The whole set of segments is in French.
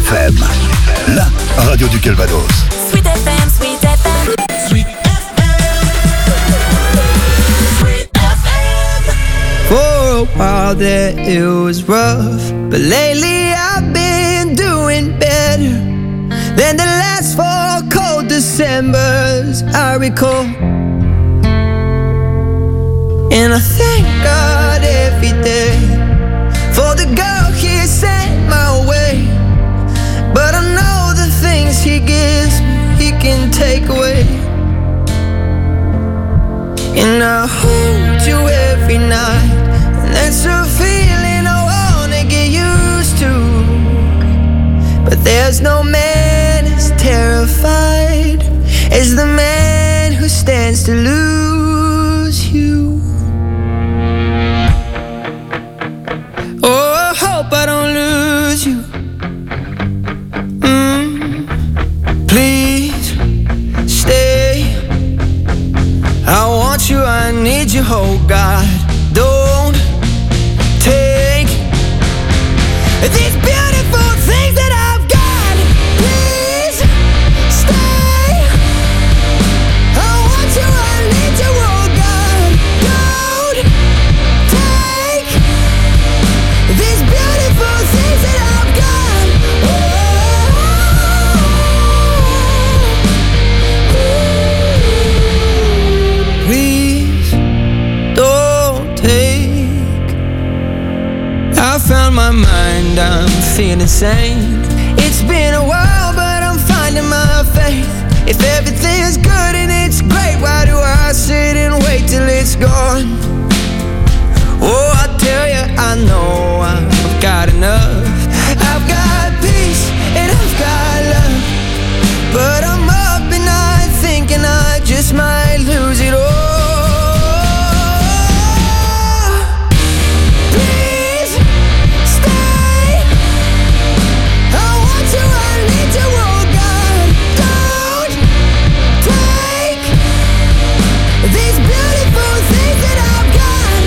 FM, la radio du Calvados. Sweet FM, Sweet FM. Sweet FM. For a while there it was rough, but lately I've been doing better than the last 4 cold Decembers I recall. And I thank God every day for the girl He sent my way. But I know the things He gives me, He can take away. And I hold you every night, and that's a feeling I wanna get used to. But there's no man as terrified as the man who stands to lose you. Oh, I hope I don't lose you. Please stay. I want you, I need you, oh God. Don't take these beautiful things that I've got. Please stay. I want you, I need you, oh God. Don't take these beautiful things that I've got. Please don't take. I found my mind, I'm feeling sane. It's been a while, but I'm finding my faith. If everything's good and it's great, why do I sit and wait till it's gone? Oh, I tell you, I know I've got enough. I've got peace and I've got love, but I'm up and I'm thinking I just might lose it all. Please stay. I want you, I need you, oh God. Don't take these beautiful things that I've got.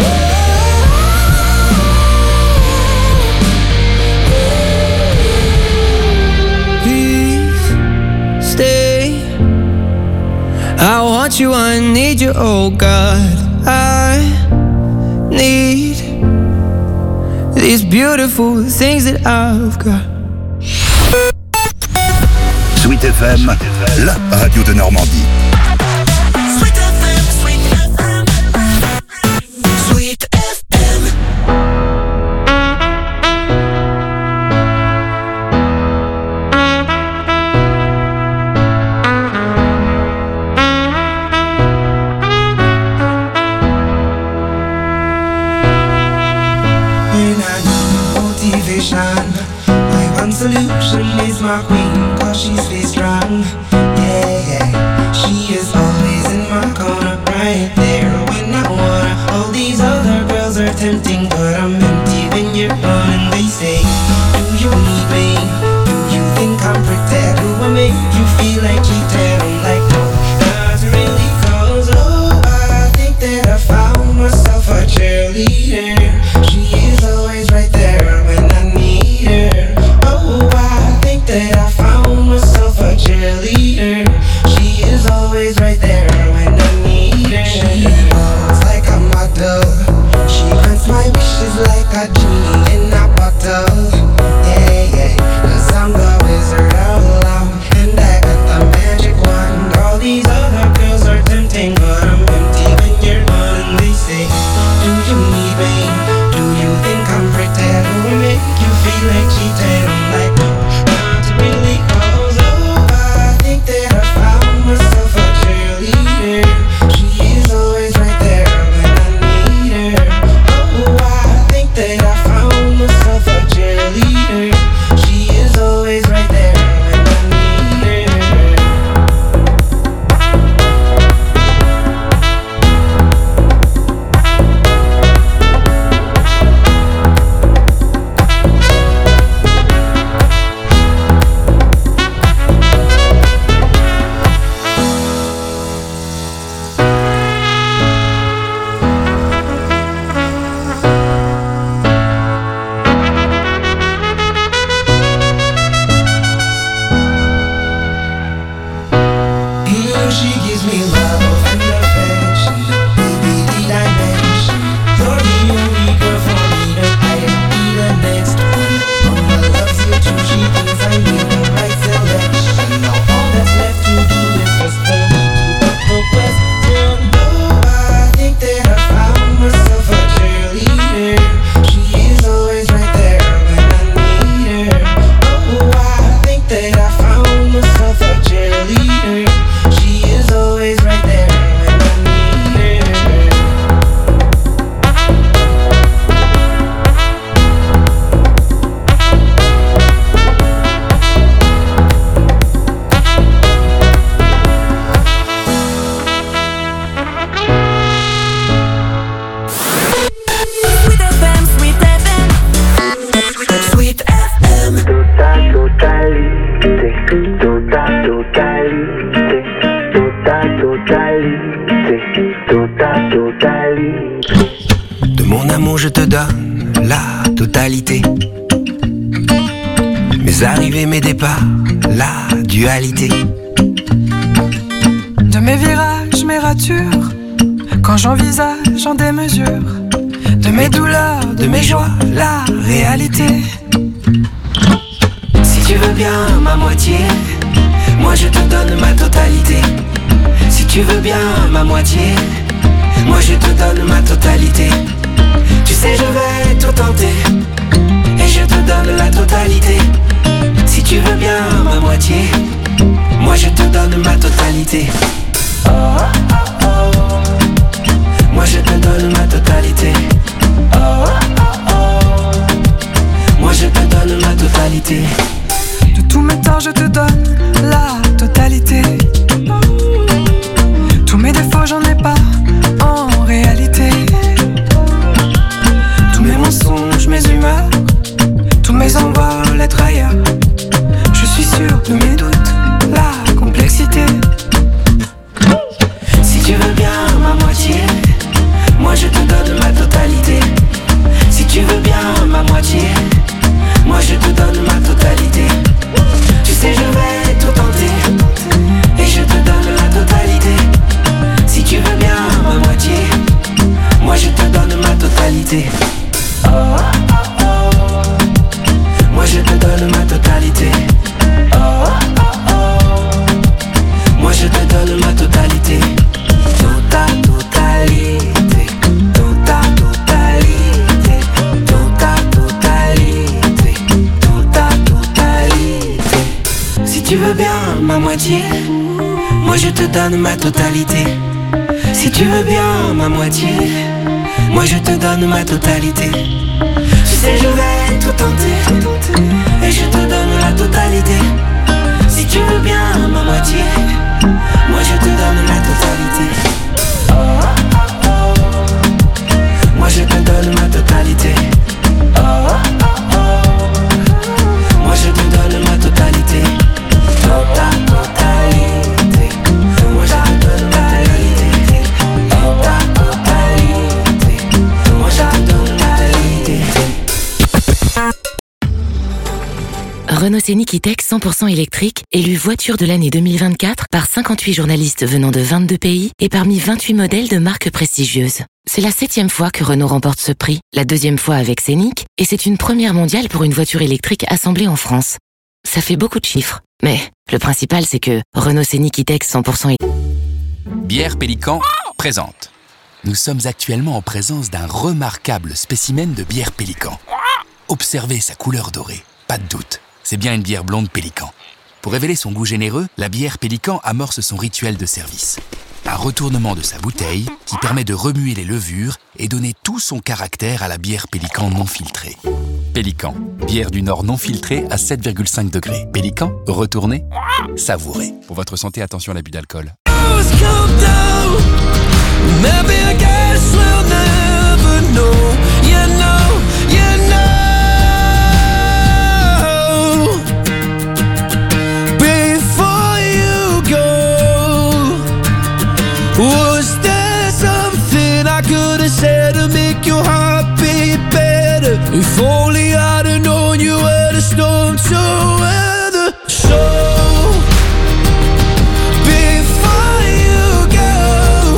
Please stay. I want you, I need you, oh God. I need these beautiful things that I've got. Sweet FM, la radio de Normandie. Sweet FM, Sweet FM. Sweet FM. When I need motivation, my one solution is my queen, cause she stays strong. Yeah, yeah. She is always in my corner, right there when I wanna. All these other girls are tempting, but I'm empty when you're gone. And they say, do you need me? Do you think I'm pretend? Do I make you feel like cheated? I'm like, no, not really, cause oh, I think that I found myself a cheerleader. She is always right there when I need her. Oh, I think that I found myself a cheerleader. She is always right there when I need her. She walks like a model. She grants my wishes like a genie in a bottle. Yeah, yeah, cause I'm the wizard of love, and I got the magic wand. All these other girls are tempting, but I'm empty when you're gone. And they say, do you need me? Do you think I'm pretend? Do I make you feel like cheating? I'm like, no, not really, cause oh, I think that I found myself a cheerleader. She is always right there when I need her. Oh, I think that I found myself a cheerleader. She is always right there when I need her. Mon amour, je te donne la totalité. Mes arrivées, mes départs, la dualité. De mes virages, mes ratures, quand j'envisage en démesure, de mes douleurs, de mes joies, la réalité. Si tu veux bien ma moitié, moi je te donne ma totalité. Si tu veux bien ma moitié, moi je te donne ma totalité. Tu sais je vais tout tenter, et je te donne la totalité. Si tu veux bien ma moitié, moi je te donne ma totalité. Oh, oh, oh, oh. Moi je te donne ma totalité. Oh, oh, oh. Moi je te donne ma totalité. De tous mes torts je te donne la totalité. Tous mes défauts j'en ai pas en réalité. Tous mes mensonges, mes humeurs, tous mes envols, les trahir. Je suis sûr de mes doutes, la complexité. Si tu veux bien ma moitié, moi je te donne ma totalité. Si tu veux bien ma moitié, moi je te donne ma totalité. Tu sais je vais tout tenter, et je te donne la totalité. Si tu veux bien ma moitié, moi je te donne ma totalité. Oh, oh, oh. Moi je te donne ma totalité. Oh, oh, oh. Moi je te donne ma totalité. Tota totalité. Tota totalité. Tota totalité. Tota totalité. Si tu veux bien ma moitié, moi je te donne ma totalité. Si tu veux bien ma moitié, moi je te donne ma totalité. Tu sais je vais tout tenter, et je te donne la totalité. Si tu veux bien ma moitié, moi je te donne la totalité. Oh, oh, oh. Moi je te donne ma totalité. Oh, oh, oh. Moi je te donne ma totalité. Tota totalité. Moi je te donne ma totalité. Tota totalité. Moi je te donne ma totalité. Renault Scénic E-Tech 100% électrique, élu voiture de l'année 2024 par 58 journalistes venant de 22 pays et parmi 28 modèles de marques prestigieuses. C'est la 7e fois que Renault remporte ce prix, la 2e fois avec Scénic, et c'est une première mondiale pour une voiture électrique assemblée en France. Ça fait beaucoup de chiffres, mais le principal c'est que Renault Scénic E-Tech 100% électrique. Bière Pélican présente. Nous sommes actuellement en présence d'un remarquable spécimen de bière Pélican. Observez sa couleur dorée, pas de doute. C'est bien une bière blonde Pélican. Pour révéler son goût généreux, la bière Pélican amorce son rituel de service. Un retournement de sa bouteille qui permet de remuer les levures et donner tout son caractère à la bière Pélican non filtrée. Pélican, bière du Nord non filtrée à 7,5 degrés. Pélican, retournez, savourez. Pour votre santé, attention à l'abus d'alcool. Was there something I could have said to make your heart beat better? If only I'd have known you were the storm to weather. So before you go,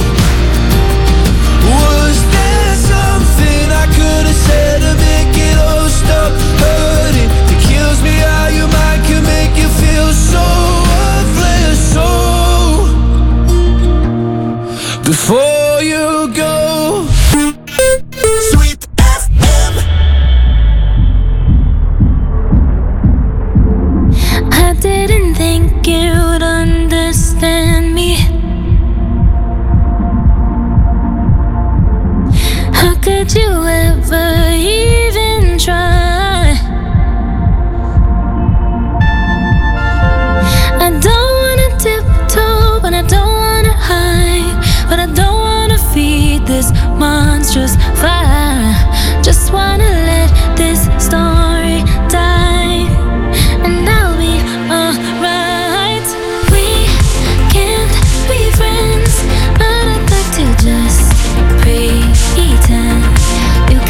was there something I could have said to make it all stop hurting? It kills me how your mind can make you feel so worthless. So before you go, Sweet FM. I didn't think you'd understand me. How could you ever even try? I don't wanna tiptoe, but I don't wanna hide. But I don't wanna feed this monstrous fire. Just wanna let this story die, and I'll be alright. We can't be friends, but I'd like to just pretend. You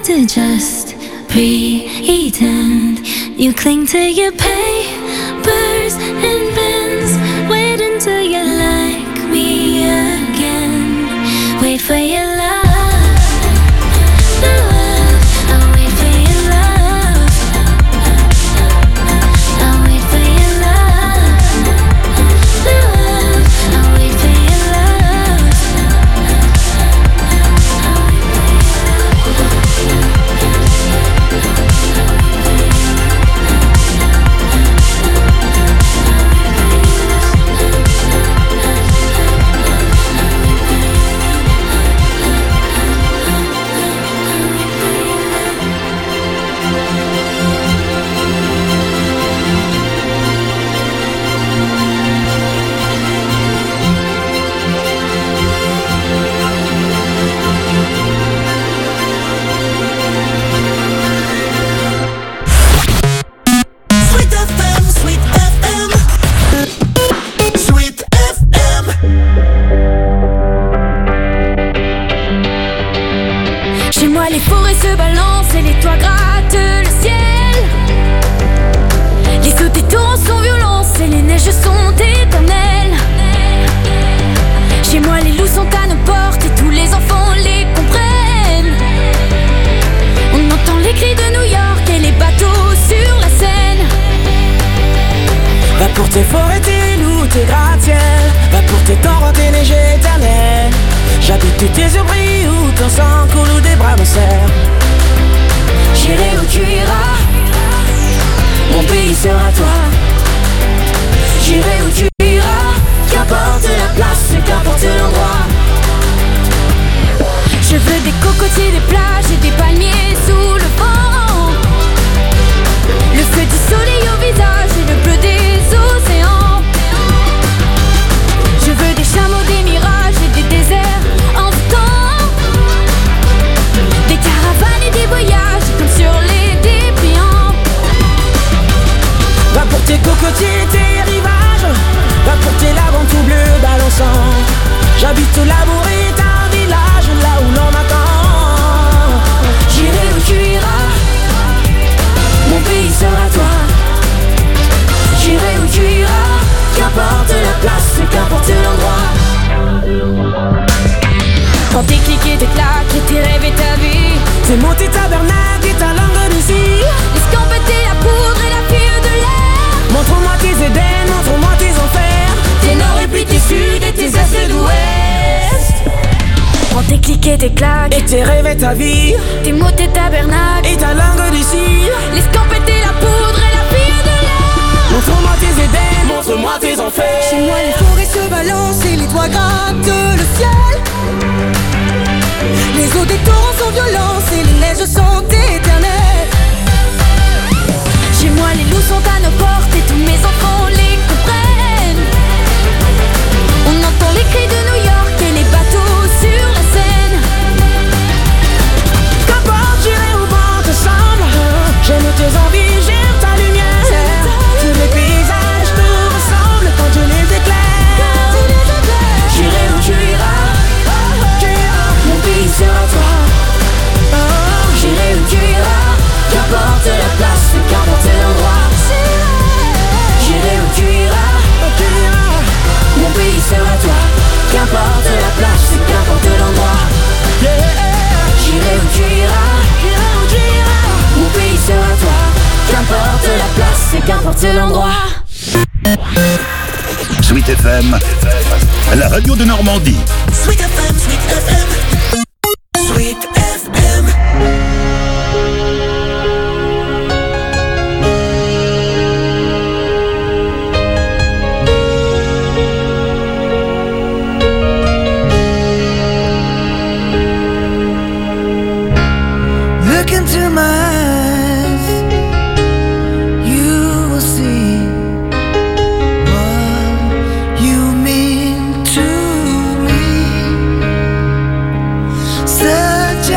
to just pretend. You cling to your papers and pens. Wait until you like me again. Wait for your love. I'll wait for your love. I'll wait for your love. I'll wait for your love. Chez moi les forêts se balancent et les toits grattent le ciel. Les sauts des torrents sont violents et les neiges sont éternelles. Chez moi les loups sont à nos portes et tous les enfants les comprennent. On entend les cris de New York et les bateaux sur la Seine. Va pour tes forêts, tes loups, tes gratte-ciel. Va pour tes torrents, tes neiges éternelles. J'habite où tes yeux brillent, où ton sang coule, où des bras me serrent. J'irai où tu iras, Mon pays sera toi. j'irai où tu iras. Qu'importe la place et qu'importe l'endroit. Je veux des cocotiers, des plages et des palmiers sous le vent. Le feu du soleil au visage et le bleu des océans. Je veux des chameaux, des mirages et des déserts en tout temps. Des caravanes et des voyages comme sur les dépliants. Va pour tes cocotiers, tes rivages. Va pour tes laves tout bleu balançant. J'habite au labour et un village là où l'on m'attend. J'irai où tu iras, Mon pays sera toi. j'irai où tu iras. Qu'importe la place et qu'importe l'endroit. Quand tes clics et tes claques et tes rêves et ta vie. C'est monter tabernacle et ta langue d'ici. Escampette la poudre et la fille de l'air. Montre-moi tes Éden, montre-moi tes enfers. Tes nord et puis tes sud et tes est et d'ouest. Prends tes clics et tes claques Et tes rêves et ta vie. tes mots, tes tabernacles. Et ta langue d'ici. L'escampette la poudre et la fille de l'air. Montre-moi tes Éden, montre-moi tes enfers. Chez moi les forêts se balancent et les toits grattent le ciel. Les eaux des torrents sont violentes et les neiges sont éternelles. Chez moi les loups sont à nos portes et tous mes enfants les comprennent. On entend les cris de New York et les bateaux sur la Seine. Qu'importe, j'irai où vent te semble. J'aime tes envies, j'aime ta lumière. Tous les paysages te ressemblent quand je les éclaire. J'irai où tu iras, Mon pays sera toi. j'irai où tu iras. Qu'importe la place et qu'importe l'endroit. J'irai où tu iras, Mon pays sera toi. Qu'importe la place et qu'importe l'endroit. j'irai où tu iras. Mon pays sera toi. Qu'importe la place et qu'importe l'endroit. Sweet FM, la radio de Normandie. Sweet FM, Sweet FM, Sweet FM. Look into my eyes, you will see what you mean to me. Such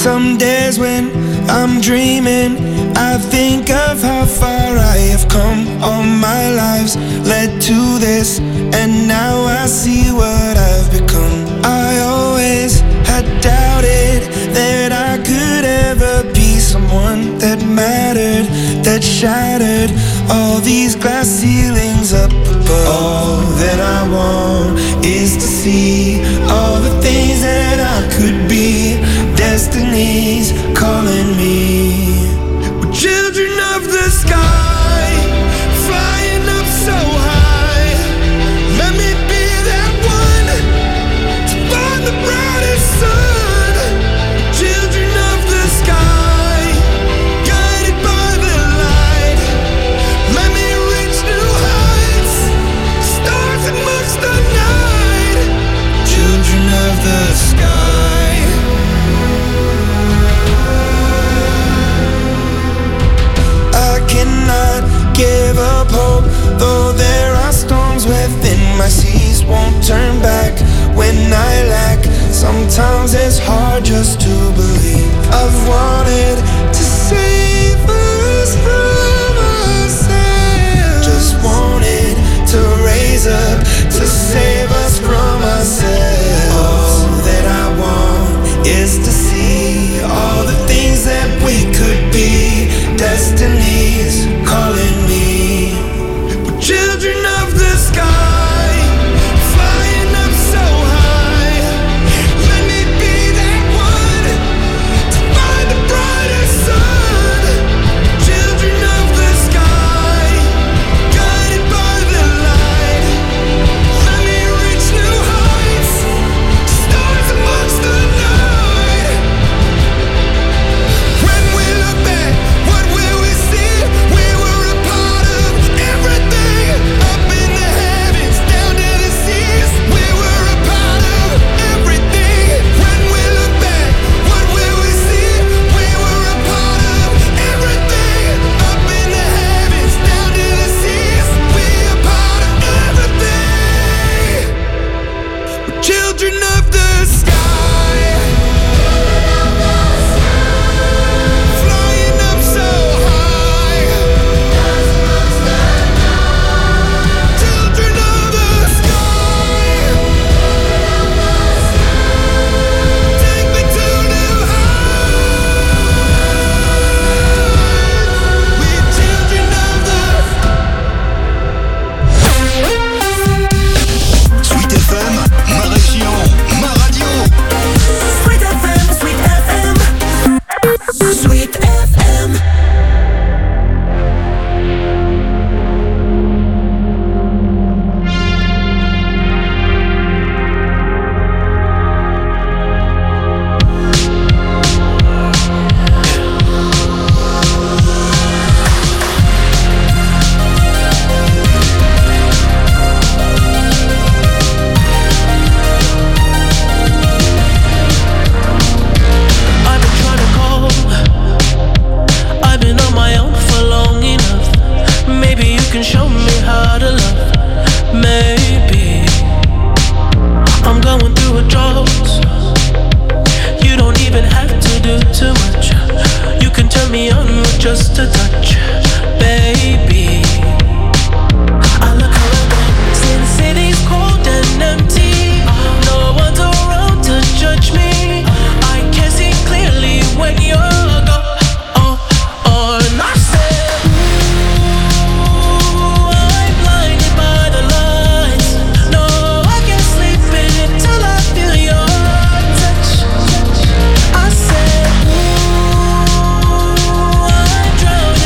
Some days when I'm dreaming, I think of how far I have come. All my lives led to this, and now I see what I've become. I always had doubted that I could ever be someone that mattered, that shattered all these glass ceilings up above. All that I want is to see all the things that I could be. Destiny's calling me. We're children of the sky, flying up so high. Let me be that one to find the brightest sun. Children of the sky, guided by the light. Let me reach new heights, stars amongst the night. Children of the sky. Cannot give up hope, though there are storms within my seas. Won't turn back when I lack. Sometimes it's hard just to believe. I've wanted to save us from ourselves. Just wanted to raise up to save us from ourselves. All that I want is to see all the things that we could be. Destiny's calling me. We're children of the sky, flying up so high. Let me be that one to find the brightest sun. Children of the sky, guided by the light. Let me reach new heights, stars amongst the night. When we look back, what will we see? We were a part of everything, up in the heavens, down to the seas. We were a part of everything. When we look back, what will we see? We were a part of everything, up in the heavens, down to the seas. We a part of everything. We're children of the sky. Flying up so high. Children of the sky. Take me to new heights. We're children of the Sweet FM, ma région, ma radio. Sweet FM, Sweet FM, Sweet FM. I've been trying to call. I've been on my own for long enough. Maybe you can show me how to love. Maybe I'm going through a drought. You don't even have to do too much. You can turn me on with just a touch, baby. I look around, since city's cold and empty. No one's around to judge me. I can see clearly when you're gone. And I said, ooh, I'm blinded by the lights. No, I can't sleep until I feel your touch. I said, ooh, I'm drowning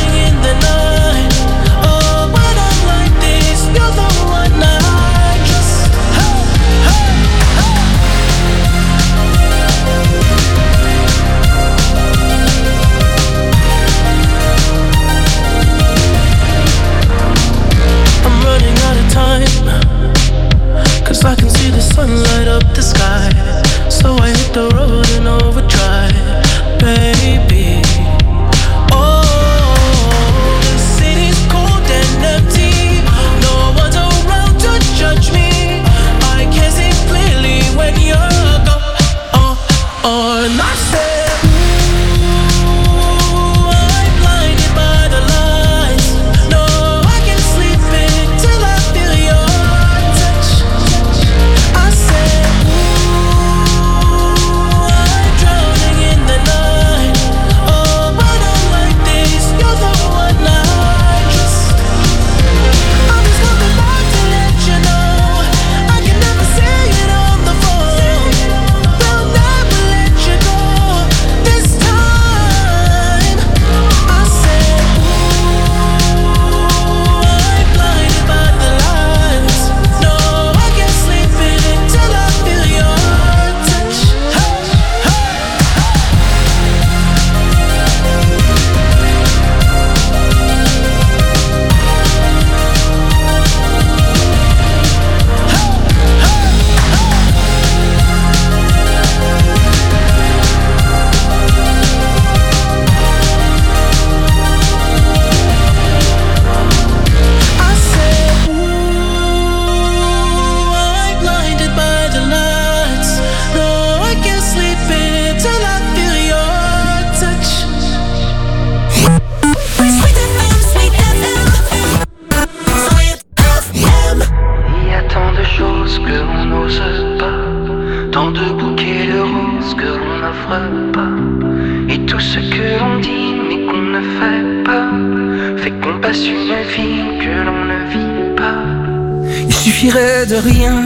Tant de bouquets de roses que l'on n'offre pas, et tout ce que l'on dit mais qu'on ne fait pas, fait qu'on passe une vie que l'on ne vit pas. Il suffirait de rien,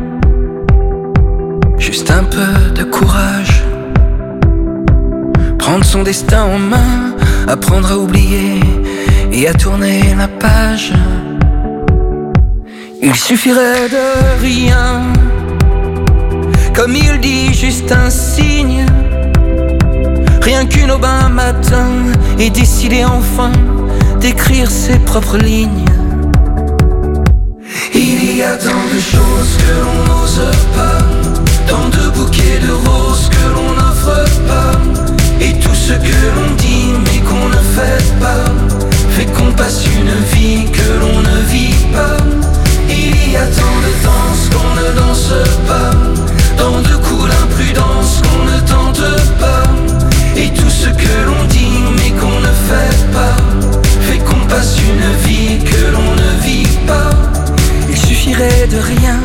juste un peu de courage, prendre son destin en main, apprendre à oublier et à tourner la page. Il suffirait de rien, comme il dit, juste un signe, rien qu'une aube un matin, et décider enfin d'écrire ses propres lignes. Il y a tant de choses que l'on n'ose pas, tant de bouquets de roses que l'on n'offre pas, et tout ce que l'on dit mais qu'on ne fait pas, fait qu'on passe une vie que l'on ne vit pas. Il y a tant de danses qu'on ne danse pas, tant de coups d'imprudence qu'on ne tente pas, et tout ce que l'on dit mais qu'on ne fait pas, fait qu'on passe une vie que l'on ne vit pas. Il suffirait de rien,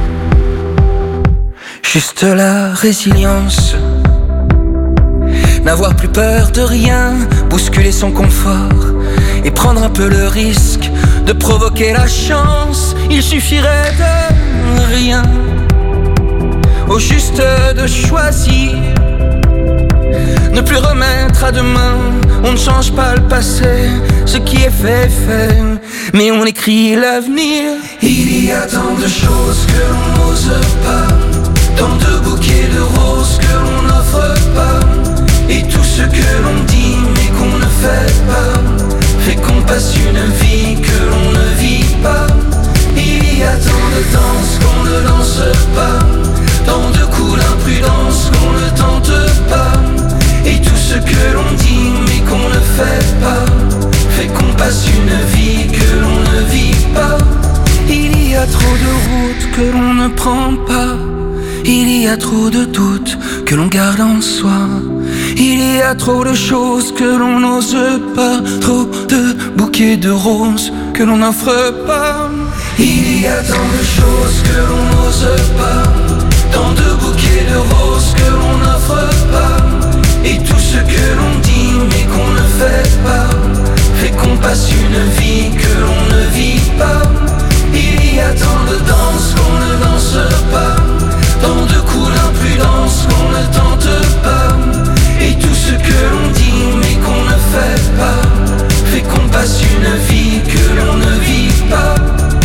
juste la résilience, n'avoir plus peur de rien, bousculer son confort et prendre un peu le risque de provoquer la chance. Il suffirait de rien, au juste de choisir, ne plus remettre à demain. On ne change pas le passé, ce qui est fait, fait, mais on écrit l'avenir. Il y a tant de choses que l'on n'ose pas, tant de bouquets de roses que l'on n'offre pas, et tout ce que l'on dit mais qu'on ne fait pas, fait qu'on passe une vie que l'on ne vit pas. Il y a tant de danses qu'on ne danse pas, tant de coups d'imprudence qu'on ne tente pas, et tout ce que l'on dit mais qu'on ne fait pas, fait qu'on passe une vie que l'on ne vit pas. Il y a trop de routes que l'on ne prend pas, il y a trop de doutes que l'on garde en soi, il y a trop de choses que l'on n'ose pas, trop de bouquets de roses que l'on n'offre pas. Il y a tant de choses que l'on n'ose pas, tant de bouquets de roses que l'on n'offre pas, et tout ce que l'on dit mais qu'on ne fait pas, fait qu'on passe une vie que l'on ne vit pas. Il y a tant de danses qu'on ne danse pas, tant de coups d'imprudence qu'on ne tente pas, et tout ce que l'on dit mais qu'on ne fait pas, fait qu'on passe une vie que l'on ne vit pas.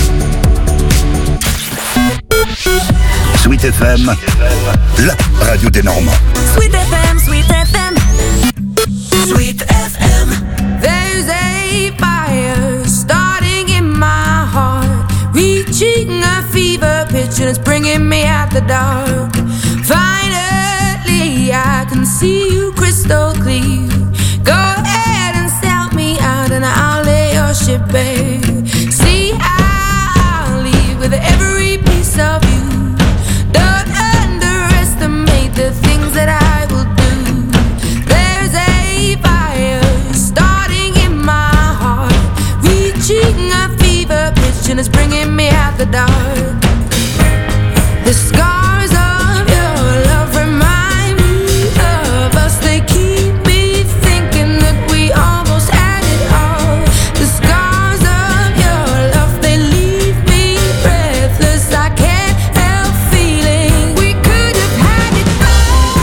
Sweet FM, la radio des Normands. Sweet FM, Sweet FM, Sweet FM. there's a fire starting in my heart, reaching a fever pitch and it's bringing me out the dark. Finally I can see you crystal clear. Go ahead and sell me out and I'll lay your ship bare. See, I'll leave with every piece of you. Don't underestimate the things that I will do. There's a fire starting in my heart, reaching a fever pitch and it's bringing me out the dark. The scars of your love remind me of us. They keep me thinking that we almost had it all. The scars of your love, they leave me breathless. I can't help feeling we could have had it all.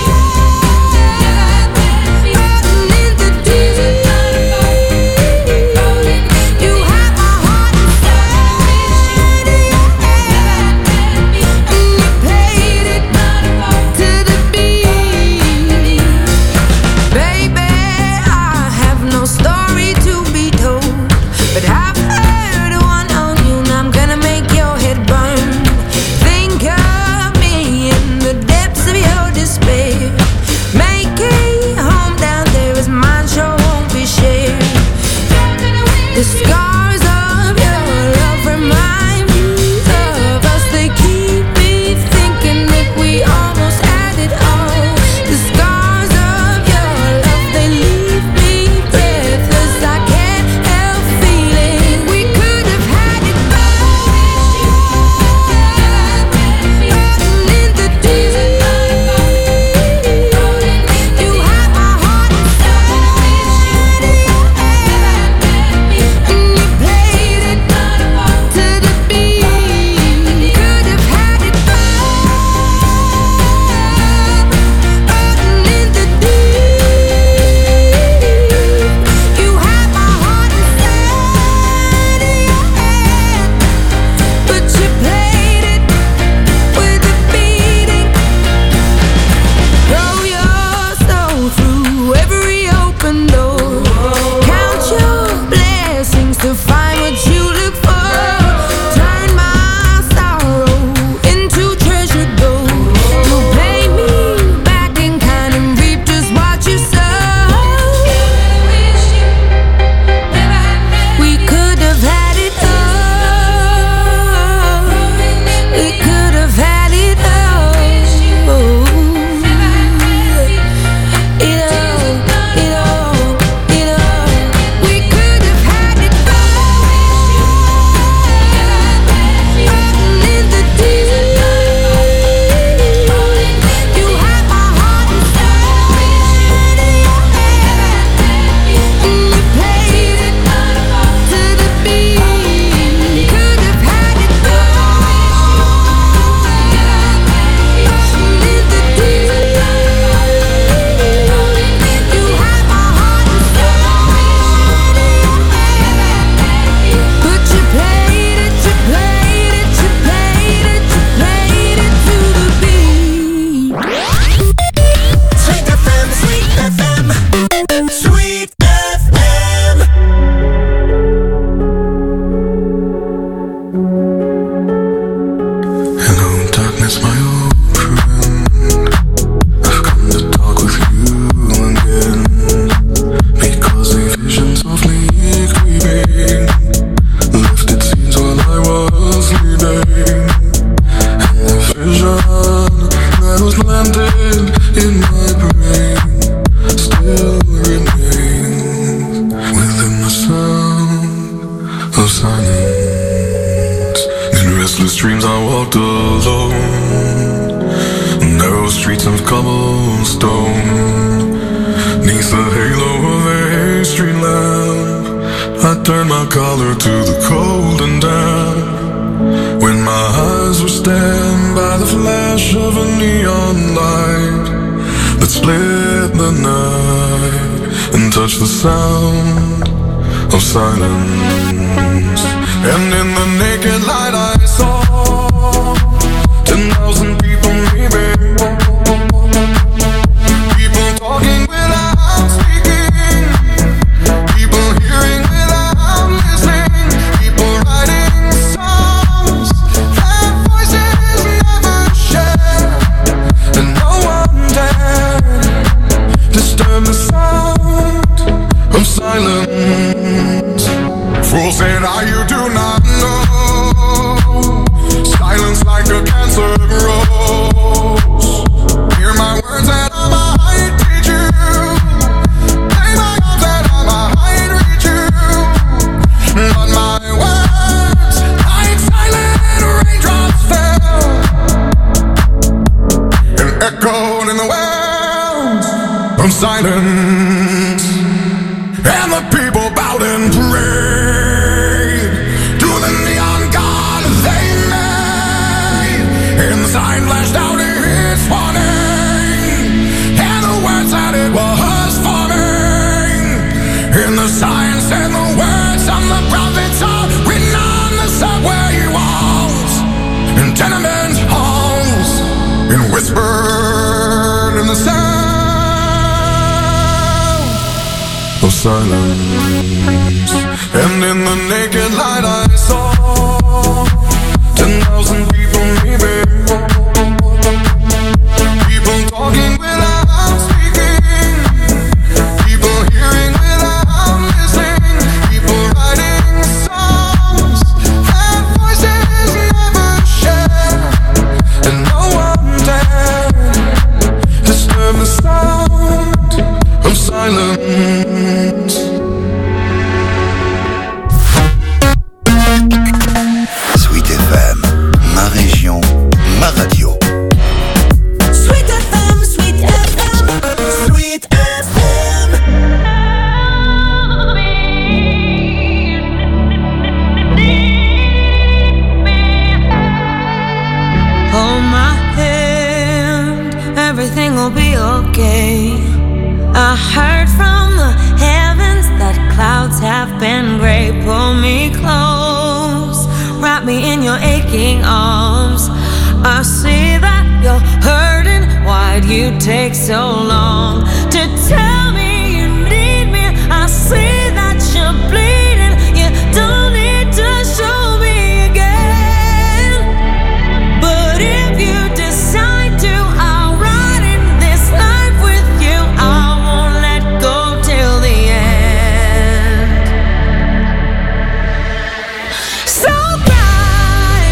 Falling in the deep. You have my heart and soul. streets of cobblestone. Neath the halo of a street lamp, I turned my collar to the cold and damp. When my eyes were stabbed by the flash of a neon light that split the night and touched the sound of silence. And in the naked light I saw 10,000 people maybe, people talking without speaking, people hearing without listening, people writing songs that voices never share, and no one dared disturb the sound of silence. Fools said, you do not know. Silence like a cancer grows. Hear my words that I might teach you. Play my arms that I might reach you. But my words, like silent raindrops, fell and echoed in the wells of silence. And the people bowed and prayed to the neon god they made. And the sign flashed out its warning, and the words that it was forming. And the sign said the words of the prophets are written on the subway walls and tenement halls, and whispered in the sound of silence. And in the naked light I saw 10,000 people maybe, people talking without speaking, people hearing without listening, people writing songs that voices never share, and no one dared disturb the sound of silence. Sweet FM, ma région, ma radio. Sweet FM, Sweet FM, Sweet FM. Hold my hand, everything will be okay. I heard from the heavens that clouds have been gray. Pull me close, wrap me in your aching arms. I see that you're hurting. Why'd you take so long to tell me you need me? I see that you're bleeding. You don't need to show me again. But if you decide to, I'll ride in this life with you. I won't let go till the end. So cry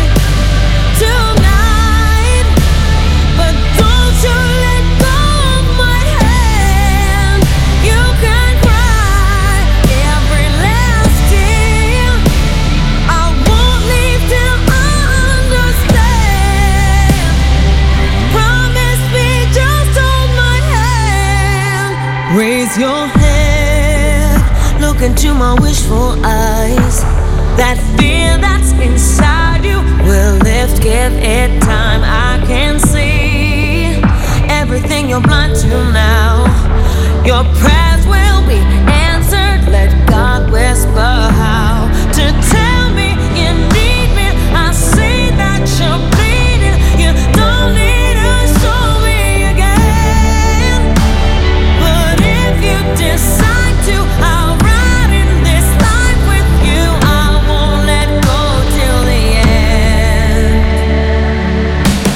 tonight, but don't you let go of my hand. You can cry every last tear. I won't leave till I understand. Promise me, just hold my hand. Raise your head, look into my wishful eyes. That fear that's inside you will lift, give it time. I can see everything you're blind to now. Your prayers will be answered. Let God whisper how to tell me you need me. I see that you're bleeding. You don't need to show me again. But if you decide to, I'll ride in this life with you. I won't let go till the end.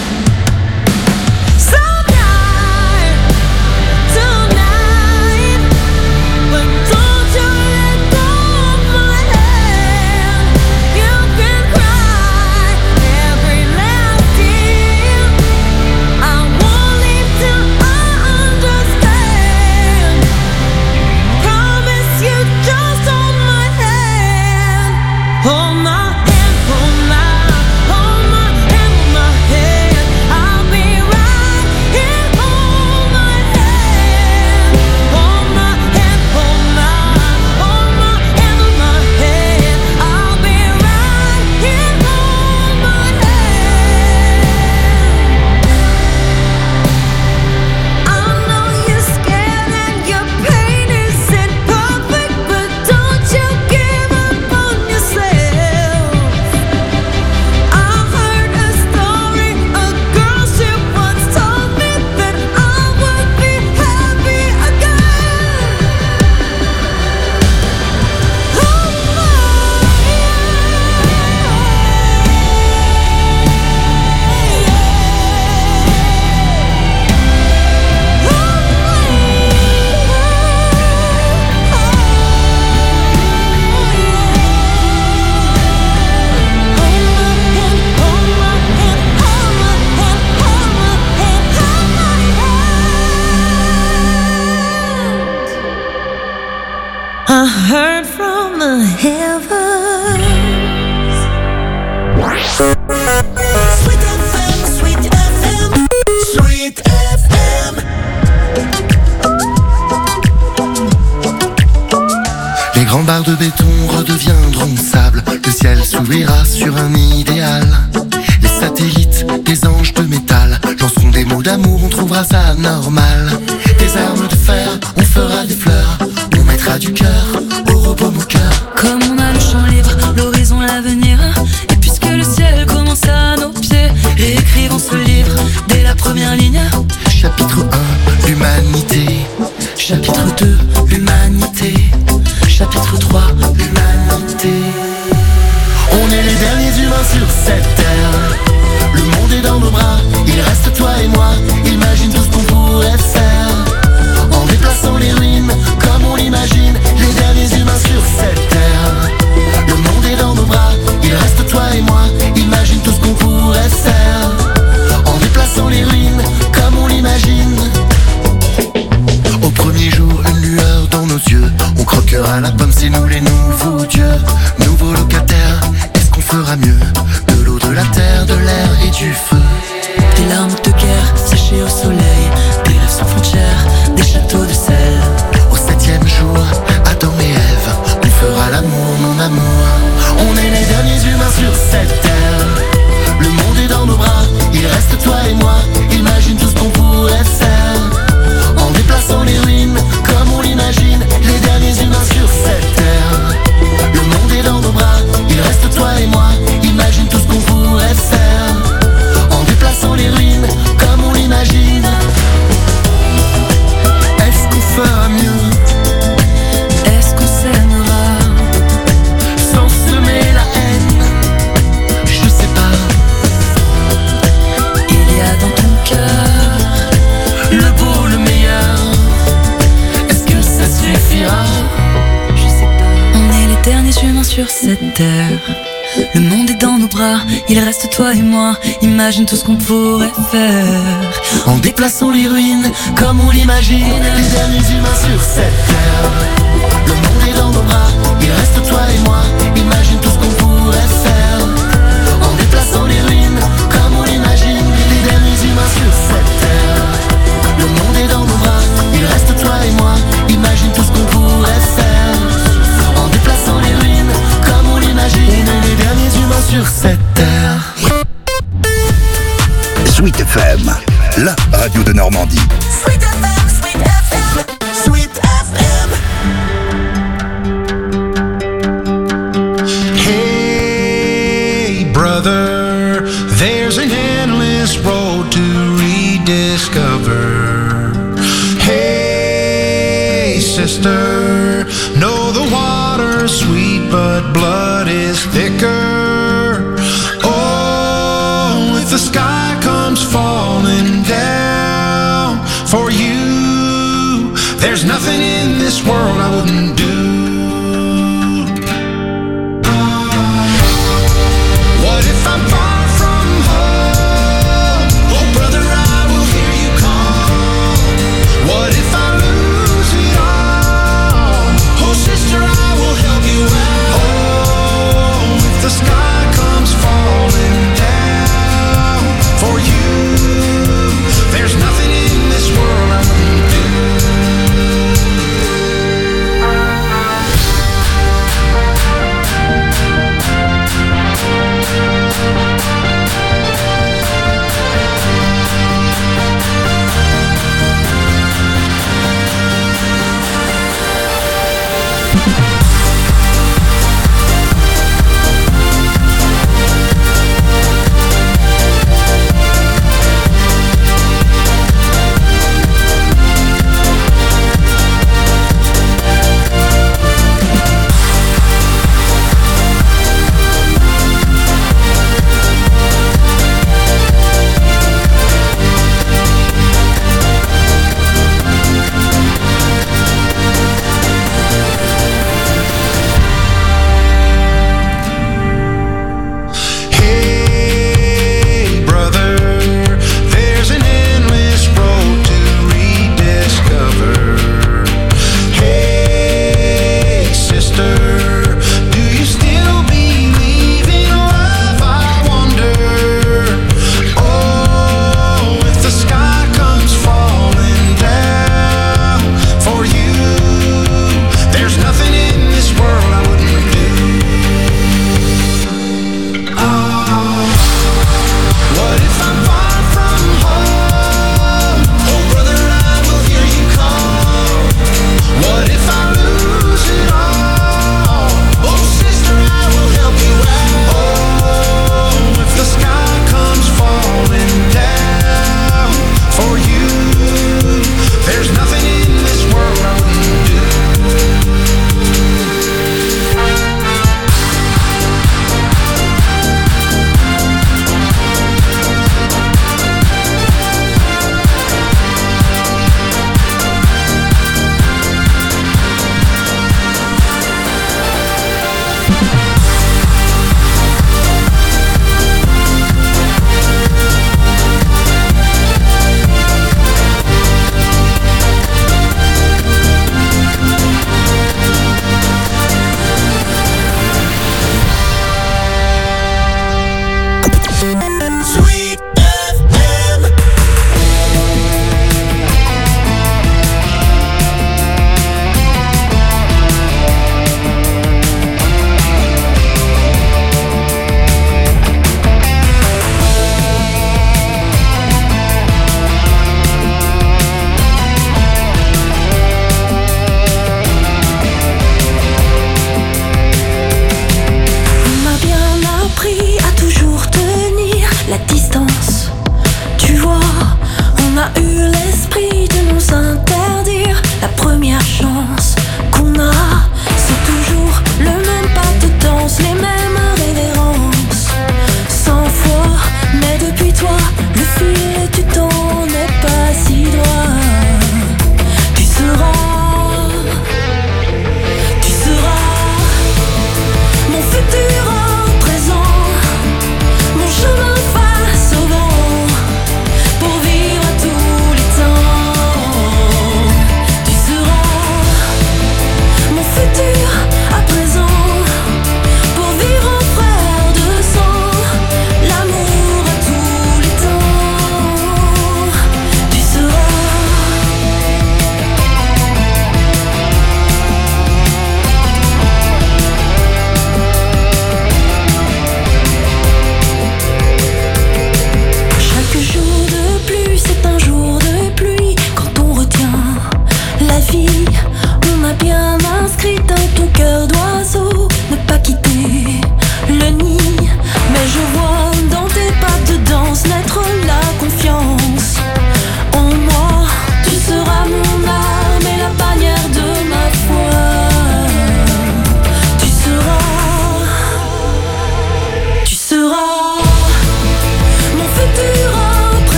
So die tonight, heard from the heavens. Sweet FM, Sweet FM, Sweet FM. Les grands barres de béton redeviendront sable. Le ciel s'ouvrira sur un idéal. Les satellites, des anges de métal, lanceront des mots d'amour, on trouvera ça normal. Des armes de fer, on fera des fleurs, on mettra du cœur au repos mon cœur. Comme on a le champ libre, l'horizon, l'avenir. Et puisque le ciel commence à nos pieds, réécrivons ce livre dès la première ligne. Chapitre 1, l'humanité. Chapitre 2, l'humanité. Chapitre 3, l'humanité. On est les derniers humains sur cette terre. Le monde est dans nos bras, il reste toi et moi. Imagine tout ce qu'on pourrait faire en déplaçant les ruines comme on l'imagine. Les derniers humains sur cette terre. Le monde est dans nos bras, il reste toi et moi. Imagine tout ce qu'on pourrait faire en déplaçant les ruines comme on l'imagine. Au premier jour, une lueur dans nos yeux. On croquera la pomme, c'est nous les nouveaux dieux. Nouveaux locataires, est-ce qu'on fera mieux? De l'eau, de la terre, de l'air et du feu. Des larmes de guerre séchées au soleil, des rêves sans frontières, des châteaux de sel. Au 7e jour, Adam et Ève, on fera l'amour, mon amour. On est les derniers humains sur cette terre. Le monde est dans nos bras, il reste toi et moi. Imagine tout ce qu'on pourrait faire en déplaçant les ruines comme on l'imagine. Les derniers humains sur cette terre. Le monde est dans nos bras, il reste toi et moi. Imagine tout ce qu'on pourrait faire en déplaçant les ruines comme on l'imagine. Est-ce qu'on fera mieux? Est-ce qu'on s'aimera sans semer la haine? Je sais pas. Il y a dans ton cœur le beau, le meilleur. Est-ce que ça suffira? Je sais pas. On est les derniers humains sur cette terre. Le monde est dans nos bras, il reste toi et moi. Imagine tout ce qu'on pourrait faire en déplaçant les ruines comme on l'imagine. Les derniers humains sur cette terre. Le monde est dans nos bras, il reste toi et moi. Imagine tout ce qu'on pourrait faire en déplaçant les ruines comme on l'imagine. Les derniers humains sur cette terre. Le monde est dans nos bras, il reste toi et moi. Imagine tout ce qu'on pourrait faire en déplaçant les ruines comme on l'imagine. On est les derniers humains sur cette terre. Sweet FM, la radio de Normandie. Sweet FM, Sweet FM, Sweet FM. Hey, brother, there's an endless road to rediscover. Hey, sister, know the water's sweet, but blood is thicker. Oh, if the sky comes falling down for you, there's nothing in this world I wouldn't do. What if I'm far from home? Oh, brother, I will hear you call. What if I lose it all? Oh, sister, I will help you out. Oh, if the sky comes falling down for you, there's nothing in this world I wouldn't do.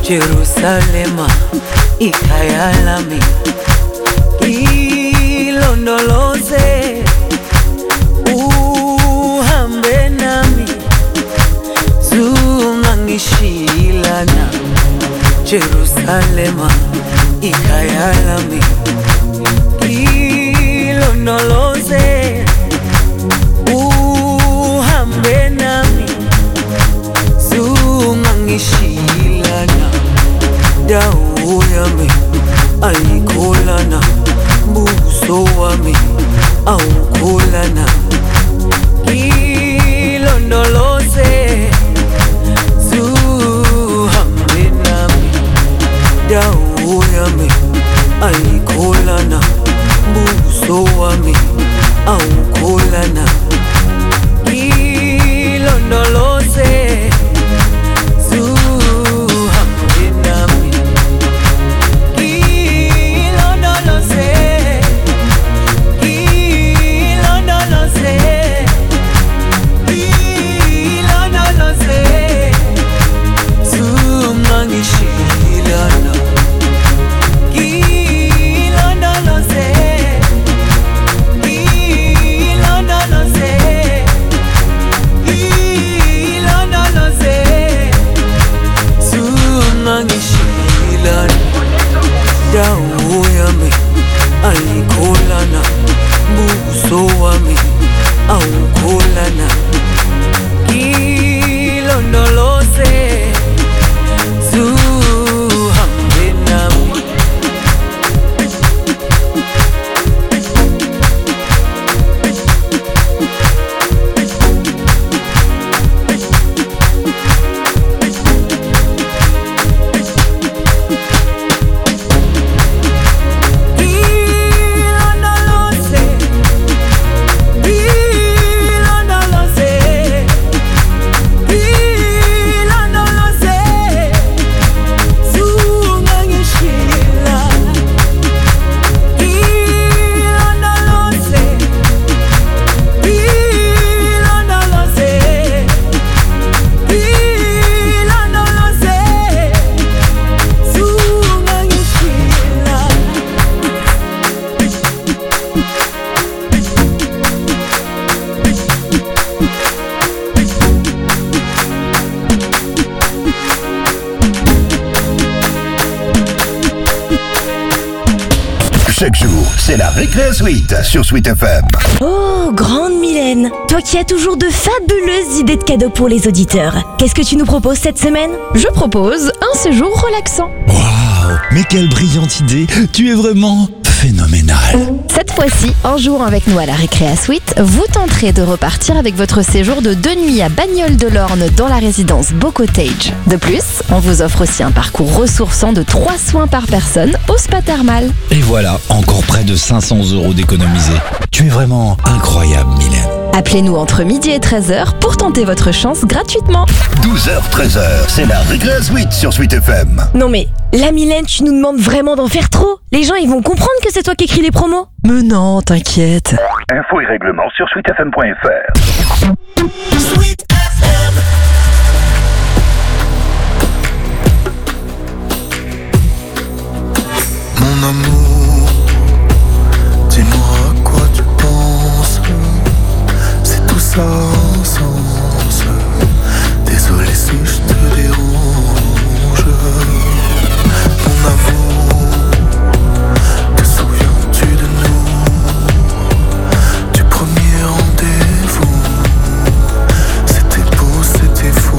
Jerusalema ikhaya lami ilondoloze uhambe nami zungangishilana Jerusalema ikhaya lami ilondoloze uhambe nami zungangishilana dawo yami ayikholana buso wami awukholana ilondoloze zuhambe nami dawo yami ayikholana buso wami awukholana ilondoloze dawo yami ayikholana buso wami awukholana ilondoloze zuhambe nami Chaque jour, c'est la Récré Suite sur Sweet FM. Oh, grande Mylène, toi qui as toujours de fabuleuses idées de cadeaux pour les auditeurs. Qu'est-ce que tu nous proposes cette semaine? Je propose un séjour relaxant. Waouh, mais quelle brillante idée! Tu es vraiment phénoménal. Cette fois-ci, en jouant avec nous à la Récré Suite, vous tenterez de repartir avec votre séjour de 2 nuits à Bagnoles-de-l'Orne dans la résidence Beau Cottage. De plus, on vous offre aussi un parcours ressourçant de 3 soins par personne au spa thermal. Et voilà, encore près de 500 € d'économiser. Tu es vraiment incroyable, Mylène. Appelez-nous entre midi et 13h pour tenter votre chance gratuitement. 12h, 13h, c'est la Récré Suite sur Sweet FM. Non mais, là Mylène, tu nous demandes vraiment d'en faire trop. Les gens, ils vont comprendre que c'est toi qui écris les promos. Mais non, t'inquiète. Infos et règlements sur sweetfm.fr. Sweet FM. Mon amour, dis-moi à quoi tu penses. C'est tout ça sens. Désolé si je te dérange. Mon amour, te souviens-tu de nous? Du premier rendez-vous. C'était beau, c'était fou.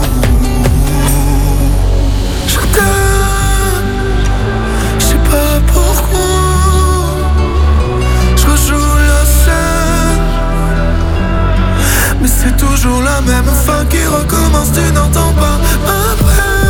Je t'aime, je sais pas pourquoi. Je rejoue la scène, mais c'est toujours la même fin qui recommence. Tu n'entends pas ma peine.